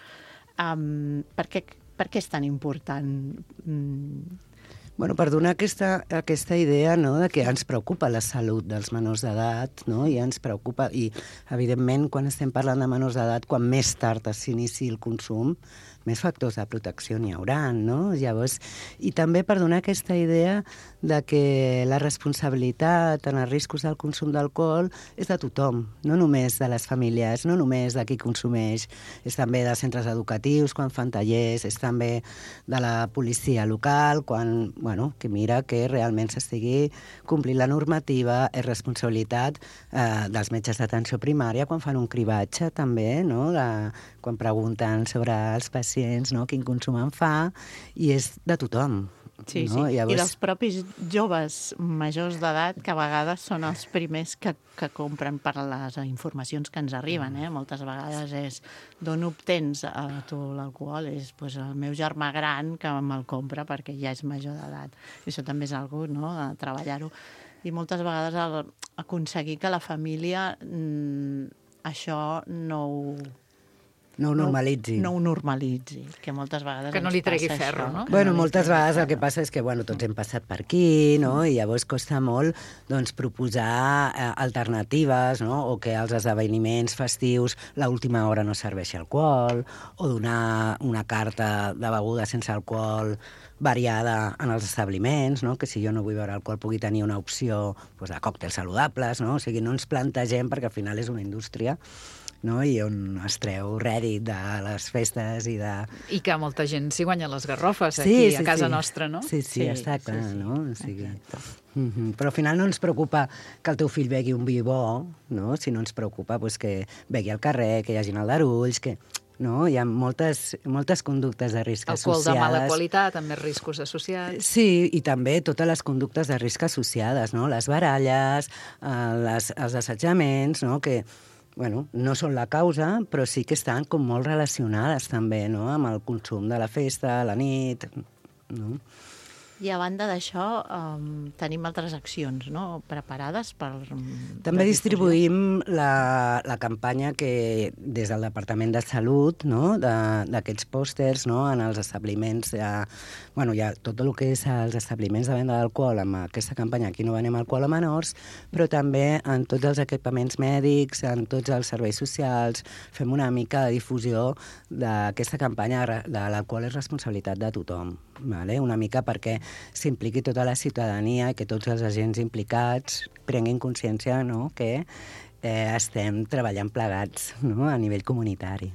Um, per què, per què és tan important? Mm, Bueno, per donar aquesta, aquesta idea, no, de que ens preocupa la salut dels menors d'edat, no? I ens preocupa, i evidentment quan estem parlant de menors d'edat, quan més tard s'inici el consum, més factors de protecció n'hi haurà, no? Llavors, i també per donar aquesta idea de que la responsabilitat en els riscos del consum d'alcohol és de tothom, no només de les famílies, no només de qui consumeix, és també de centres educatius quan fan tallers, és també de la policia local quan, bueno, que mira que realment s'estigui complint la normativa, és responsabilitat eh, dels metges d'atenció primària quan fan un cribatge també, no? De, quan pregunten sobre els pacients, no? Quin consum en fa, i és de tothom. Sí, no? sí. Llavors... I dels propis joves majors d'edat, que a vegades són els primers que, que compren per les informacions que ens arriben. Eh? Moltes vegades és d'on obtens a tu l'alcohol? És pues, el meu germà gran que me'l compra perquè ja és major d'edat. I això també és algú, no?, de treballar-ho. I moltes vegades el, aconseguir que la família mm, això no ho... No ho normalitzi. No, no ho normalitzi, que moltes vegades Que no ens li tregui passa ferro, això. no? Que Bueno, li moltes tregui vegades el ferro. que passa és que, bueno, tots hem passat per aquí, no?, i llavors costa molt, doncs, proposar eh, alternatives, no?, o que als esdeveniments festius l'última hora no serveixi alcohol, o donar una carta de beguda sense alcohol variada en els establiments, no?, que si jo no vull beure alcohol pugui tenir una opció doncs, de còctels saludables, no?, o sigui, no ens plantegem, perquè al final és una indústria, no? I on es treu rèdit de les festes i de... I que molta gent s'hi guanya les garrofes aquí Sí, sí, a casa sí. nostra, no? Sí, sí, Sí, està sí, clar, sí. no? O sigui... Mm -hmm. Però al final no ens preocupa que el teu fill begui un vi bo, no? Sinó ens preocupa pues, que begui al carrer, que hi hagi aldarulls, que... No? Hi ha moltes, moltes conductes de risc Alcohol associades. de mala qualitat, amb més riscos associats. Sí, i també totes les conductes de risc associades, no? Les baralles, eh, les, els assetjaments, no? Que bueno, no són la causa, però sí que estan com molt relacionades també, no?, amb el consum de la festa, la nit, no? I a banda d'això, um, tenim altres accions, no?, preparades per... També de distribuïm la, la campanya que des del Departament de Salut, no?, d'aquests pòsters, no?, en els establiments, de, bueno, hi ha tot el que és els establiments de venda d'alcohol amb aquesta campanya Aquí no venem alcohol a menors, però també en tots els equipaments mèdics, en tots els serveis socials, fem una mica de difusió d'aquesta campanya de l'alcohol és responsabilitat de tothom, vale? Una mica perquè s'impliqui tota la ciutadania i que tots els agents implicats prenguin consciència, no?, que eh, estem treballant plegats, no?, a nivell comunitari.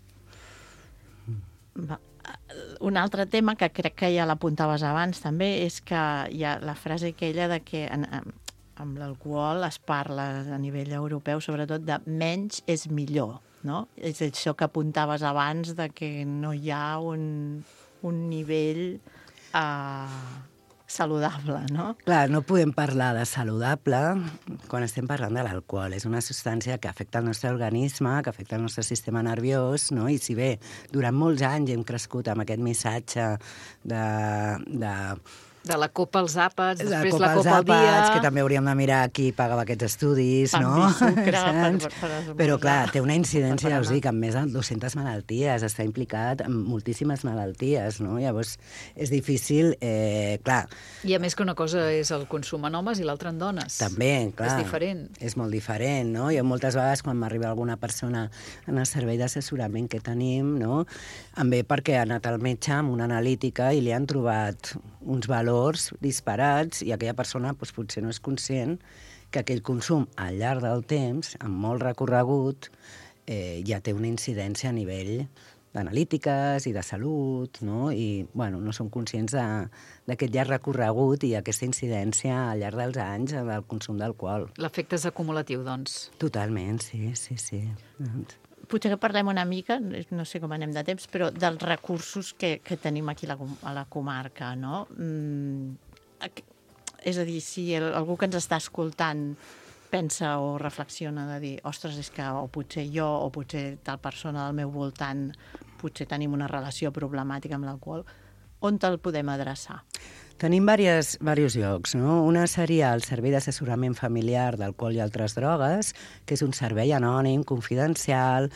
Va. Un altre tema que crec que ja l'apuntaves abans també és que hi ha la frase aquella de que en, en, amb l'alcohol es parla a nivell europeu sobretot de menys és millor, no? És això que apuntaves abans de que no hi ha un, un nivell uh, saludable, no? Clar, no podem parlar de saludable quan estem parlant de l'alcohol. És una substància que afecta el nostre organisme, que afecta el nostre sistema nerviós, no? I si bé durant molts anys hem crescut amb aquest missatge de, de De la copa als àpats, La després copa la als copa al dia... àpats, que també hauríem de mirar qui pagava aquests estudis, Fam no? i sucre per, Saps? per, per esmorzar. Però, clar, té una incidència, Per ja us berenar. dic, amb més de dues-centes malalties, està implicat en moltíssimes malalties, no? Llavors, és difícil, eh, clar... I a més que una cosa és el consum en homes i l'altra en dones. També, clar. És diferent. És molt diferent, no? Jo moltes vegades, quan m'arriba alguna persona en el servei d'assessorament que tenim, no? Em ve perquè ha anat al metge amb una analítica i li han trobat uns valors disparats i aquella persona doncs, potser no és conscient que aquell consum al llarg del temps, amb molt recorregut, eh, ja té una incidència a nivell d'analítiques i de salut, no? I, bueno, no som conscients d'aquest llarg recorregut i aquesta incidència al llarg dels anys del consum d'alcohol. L'efecte és acumulatiu, doncs. Totalment, sí, sí, sí. Potser que parlem una mica, no sé com anem de temps, però dels recursos que, que tenim aquí a la, a la comarca, no? Mm, és a dir, si el, algú que ens està escoltant pensa o reflexiona de dir, ostres, és que o potser jo o potser tal persona del meu voltant potser tenim una relació problemàtica amb l'alcohol, on te'l podem adreçar? Tenim diversos, diversos llocs, no? Una seria el Servei d'Assessorament Familiar d'Alcohol i Altres Drogues, que és un servei anònim, confidencial,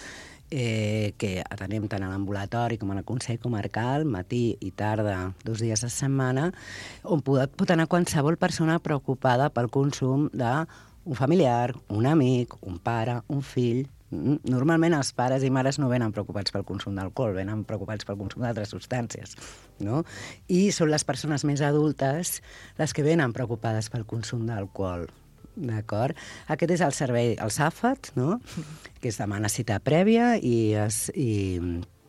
eh, que atenem tant a l'ambulatori com a la Consell Comarcal, matí i tarda, dos dies a la setmana, on pot, pot anar qualsevol persona preocupada pel consum d'un familiar, un amic, un pare, un fill. Normalment els pares i mares no venen preocupats pel consum d'alcohol, venen preocupats pel consum d'altres substàncies, no? I són les persones més adultes les que venen preocupades pel consum d'alcohol, d'acord? Aquest és el servei, el SAFAT, no? Que es demana cita prèvia i es, i,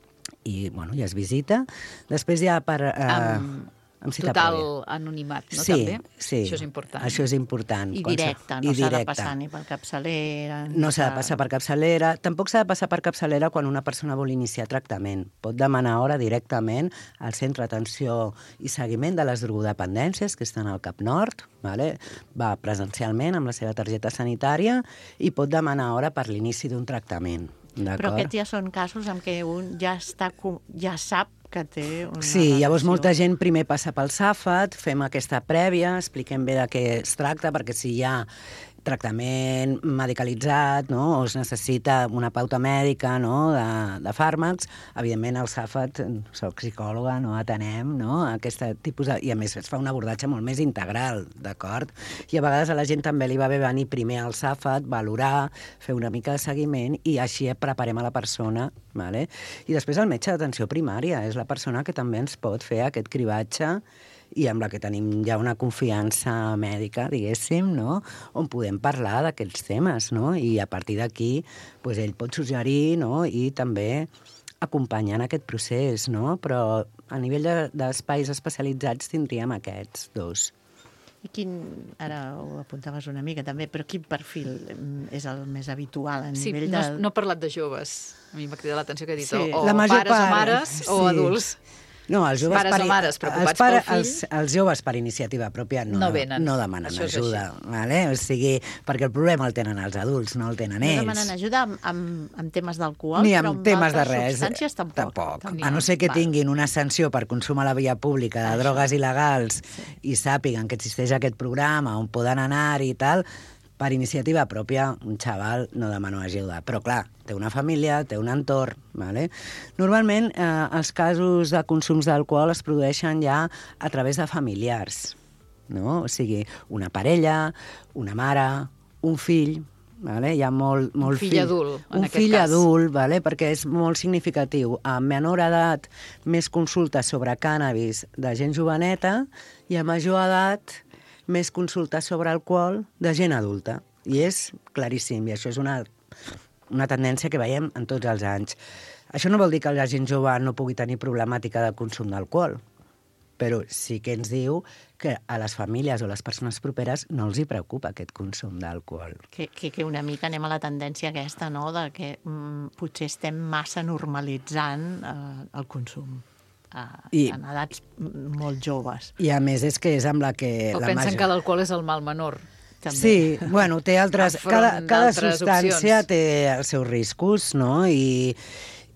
i, bueno, i es visita. Després hi ha per... Eh, Amb... amb cita total prèvia. Anonimat, no? Sí, també? sí. Això és important. Això és important. I Quan directe, s'ha- no i s'ha de directe. passar ni per capçalera... No s'ha de passar per capçalera. Tampoc s'ha de passar per capçalera quan una persona vol iniciar tractament. Pot demanar hora directament al Centre d'Atenció i Seguiment de les Drogodependències, que estan al Cap Nord, vale? Va presencialment amb la seva targeta sanitària i pot demanar hora per l'inici d'un tractament. Però aquests ja són casos en què un ja, està, ja sap que té una Sí, relació. llavors molta gent primer passa pel SAFAT, fem aquesta prèvia, expliquem bé de què es tracta, perquè si hi ha tractament medicalitzat, no? O es necessita una pauta mèdica, no? de, de fàrmacs, evidentment el SAFAT, soc psicòloga, no atenem, no? Aquest tipus de... I a més es fa un abordatge molt més integral, d'acord? I a vegades a la gent també li va bé venir primer al SAFAT, valorar, fer una mica de seguiment i així preparem a la persona, vale? I després el metge d'atenció primària és la persona que també ens pot fer aquest cribatge i amb la que tenim ja una confiança mèdica, diguéssim, no? On podem parlar d'aquests temes, no? I a partir d'aquí pues, ell pot suggerir, no? I també acompanyar en aquest procés, no? Però a nivell de, d'espais especialitzats tindríem aquests dos. I quin, ara ho apuntaves una mica també, però quin perfil és el més habitual a Sí, nivell no, de... no he parlat de joves. A mi m'ha cridat l'atenció que he dit, Sí. o, o La major pares part, o mares sí. o adults. No, els joves Pares per, o mares preocupats els pare, pel fill. Els, els joves per iniciativa pròpia no, No venen. no demanen Això és ajuda, així. vale? O sigui, perquè el problema el tenen els adults, no el tenen No ells. demanen ajuda amb, amb, amb temes d'alcohol, Ni però amb amb temes de altres res. substàncies tampoc. Tampoc. Tampoc. A no ser que Val. tinguin una sanció per consum a la via pública de Això. drogues il·legals i sàpiguen que existeix aquest programa on poden anar-hi i tal, per iniciativa pròpia, un xaval no demana ajuda. Però, clar, té una família, té un entorn, vale? Normalment, eh, els casos de consums d'alcohol es produeixen ja a través de familiars, no? O sigui, una parella, una mare, un fill, vale? Hi ha molt, molt fill adult, en un aquest fill cas. adult, vale? Perquè és molt significatiu. A menor edat, més consultes sobre cànnabis de gent joveneta i a major edat, més consultes sobre alcohol de gent adulta. I és claríssim, i això és una, una tendència que veiem en tots els anys. Això no vol dir que la gent jove no pugui tenir problemàtica de consum d'alcohol, però sí que ens diu que a les famílies o les persones properes no els hi preocupa aquest consum d'alcohol. Que, que, que una mica anem a la tendència aquesta, no?, de que mm, potser estem massa normalitzant eh, el consum. Uh, I- en edats molt joves. I a més és que és amb la que... O la pensen major- que l'alcohol és el mal menor. També. Sí, bueno, té altres... Enfront Cada, cada d'altres substància opcions. té els seus riscos, no? I,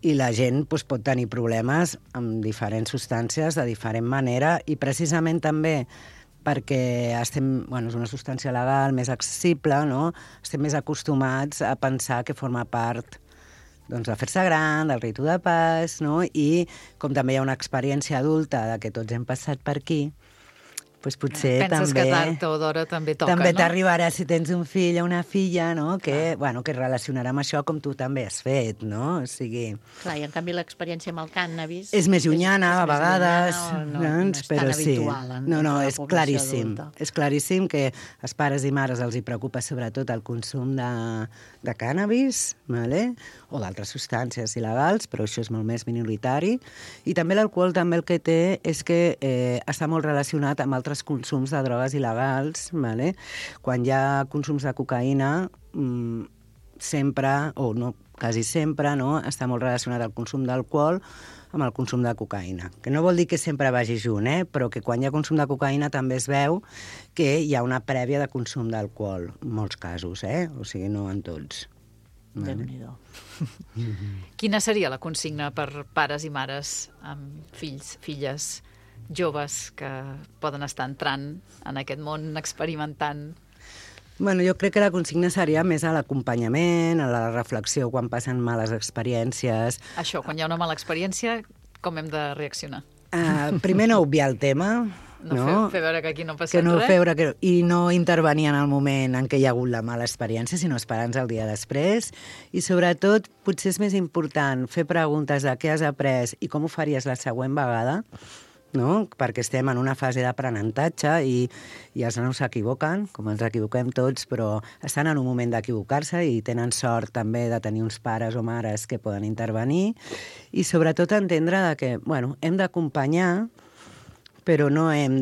i la gent doncs, pot tenir problemes amb diferents substàncies de diferent manera i precisament també perquè estem, bueno, és una substància legal més accessible, no? Estem més acostumats a pensar que forma part doncs, de fer-se gran, del ritu de pas, no? I com també hi ha una experiència adulta de que tots hem passat per aquí, doncs potser Penses també... que tard o d'hora també toca, també no? t'arribarà si tens un fill o una filla, no? Que, bueno, que es relacionarà amb això com tu també has fet, no? O sigui... Clar, i en canvi l'experiència amb el cànnabis... És més llunyana, és, és a vegades, llunyana, no, doncs, no és però tan sí. habitual en, no, no, en la és població claríssim. adulta. És claríssim que als pares i mares els hi preocupa sobretot el consum de, de cànnabis, vale? O d'altres substàncies il·legals, però això és molt més minoritari. I també l'alcohol també el que té és que eh, està molt relacionat amb altres consums de drogues il·legals. Vale? Quan hi ha consums de cocaïna, mmm, sempre, o no, quasi sempre, no, està molt relacionat el consum d'alcohol amb el consum de cocaïna. Que no vol dir que sempre vagi junt, eh? Però que quan hi ha consum de cocaïna també es veu que hi ha una prèvia de consum d'alcohol, en molts casos, eh? O sigui, no en tots. Déu-n'hi-do. Quina seria la consigna per pares i mares amb fills, filles, joves que poden estar entrant en aquest món experimentant? Bueno, jo crec que la consigna seria més a l'acompanyament, a la reflexió quan passen males experiències. Això, quan hi ha una mala experiència, com hem de reaccionar? Uh, primer no obviar el tema, No, no? Fer, fer veure que aquí no passa que no res. Feure que, I no intervenir en el moment en què hi ha hagut la mala experiència, sinó esperar-nos el dia després. I sobretot, potser és més important fer preguntes de què has après i com ho faries la següent vegada, no? Perquè estem en una fase d'aprenentatge i, i els nanos s'equivoquen, com ens equivoquem tots, però estan en un moment d'equivocar-se i tenen sort també de tenir uns pares o mares que poden intervenir. I sobretot entendre de que, bueno, hem d'acompanyar, però no hem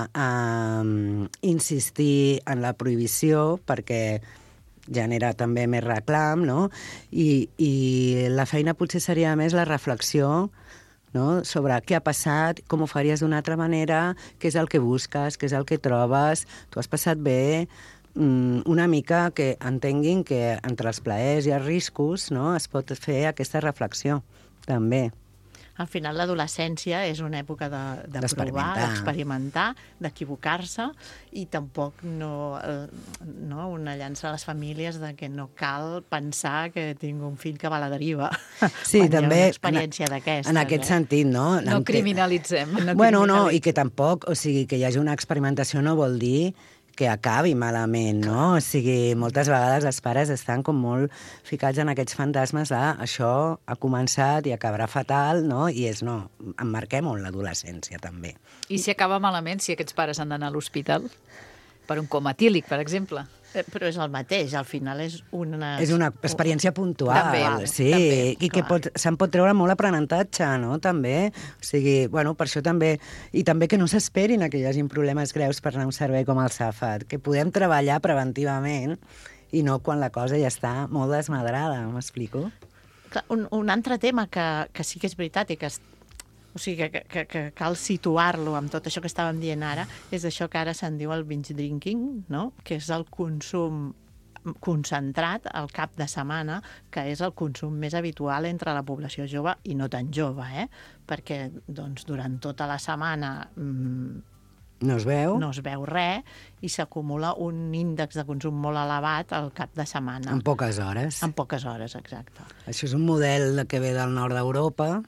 d'insistir en la prohibició perquè genera també més reclam, no? I, i la feina potser seria més la reflexió, no? Sobre què ha passat, com ho faries d'una altra manera, què és el que busques, què és el que trobes, tu has passat bé, una mica que entenguin que entre els plaers i els riscos, no? Es pot fer aquesta reflexió, també. Al final, l'adolescència és una època de, de provar, d'experimentar, d'equivocar-se, i tampoc no, no una llança a les famílies de que no cal pensar que tinc un fill que va a la deriva. Sí, també, hi ha una experiència d'aquestes. En aquest eh? sentit, no? No criminalitzem. No bueno, no, i que tampoc, o sigui, que hi hagi una experimentació no vol dir que acabi malament, no? O sigui, moltes vegades els pares estan com molt ficats en aquests fantasmes de això ha començat i acabarà fatal, no? I és no, emmarquem-ho en l'adolescència, també. I si acaba malament, si aquests pares han d'anar a l'hospital? Per un coma etílic, per exemple? Però és el mateix, al final és una... És una experiència puntual, també, sí, també, i que se'n pot treure molt aprenentatge, no?, també. O sigui, bueno, per això també... I també que no s'esperin a que hi hagin problemes greus per anar a un servei com el SAFAT, que podem treballar preventivament i no quan la cosa ja està molt desmadrada, m'explico? Un, un altre tema que, que sí que és veritat i que o sigui, que, que, que cal situar-lo amb tot això que estàvem dient ara, és això que ara se'n diu el binge drinking, no? Que és el consum concentrat al cap de setmana, que és el consum més habitual entre la població jove i no tan jove, eh? Perquè doncs, durant tota la setmana mmm, no es veu, no es veu res i s'acumula un índex de consum molt elevat al cap de setmana. En poques hores. En poques hores, exacte. Això és un model que ve del nord d'Europa,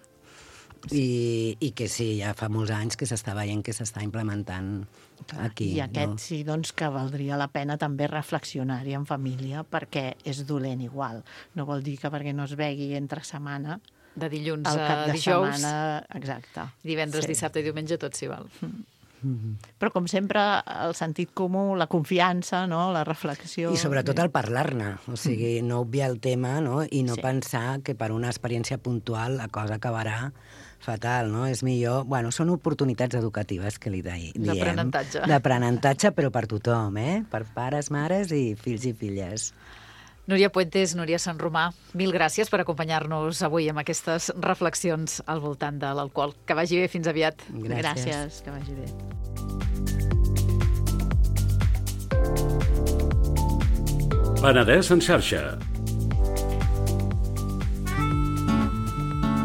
I, i que sí, ja fa molts anys que s'està veient que s'està implementant aquí. I aquest no? sí, doncs, que valdria la pena també reflexionar-hi en família, perquè és dolent igual. No vol dir que perquè no es vegui entre setmana... De dilluns al cap a de dijous. Setmana, exacte. Divendres, sí. dissabte i diumenge, tot s'hi val. Mm-hmm. Però, com sempre, el sentit comú, la confiança, no? La reflexió... I sobretot el parlar-ne, o sigui, no obviar el tema, no? I no sí. pensar que per una experiència puntual la cosa acabarà fatal, no? És millor... Bueno, són oportunitats educatives que li diem. D'aprenentatge. D'aprenentatge, però per tothom, eh? Per pares, mares i fills i filles. Núria Puentes, Núria Sant Romà, mil gràcies per acompanyar-nos avui amb aquestes reflexions al voltant de l'alcohol. Que vagi bé, fins aviat. Gràcies. Gràcies, que vagi bé. Penedès en xarxa.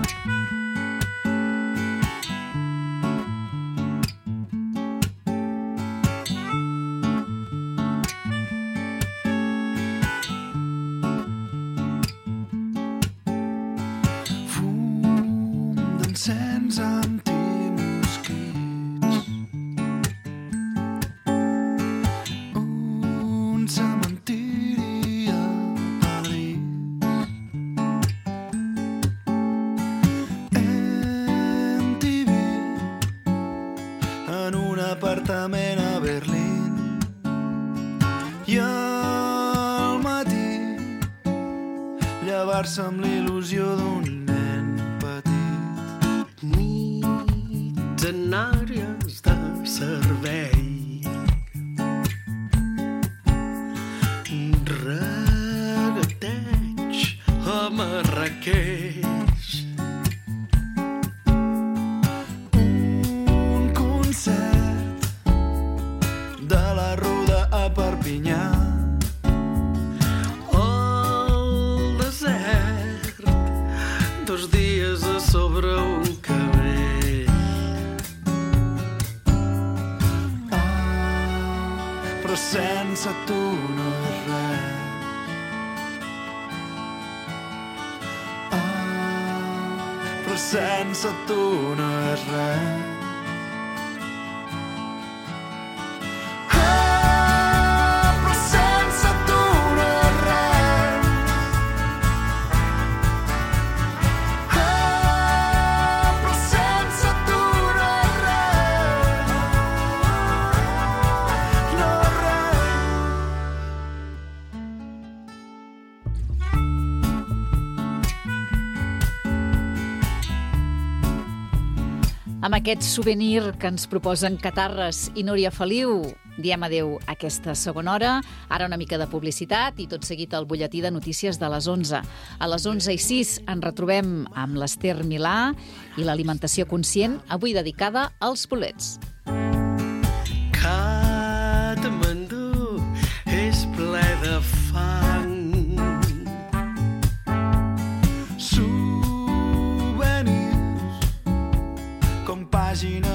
Berlín i al matí llevar-se amb l'il·lusió d'un nen petit. Nits en àrees de servei, regateig a Marrakeix, un concert de la Ruda a Perpinyà, al desert, dos dies a sobre un cabell. Ah, però sense tu no és res. Ah, però sense tu no és res. Amb aquest souvenir que ens proposen Catarres i Núria Feliu, diem adeu a aquesta segona hora. Ara una mica de publicitat i tot seguit el butlletí de notícies de les onze. A les onze i sis ens retrobem amb l'Ester Milà i l'alimentació conscient, avui dedicada als bolets. Katmandú és ple de fang, souvenirs com pàgines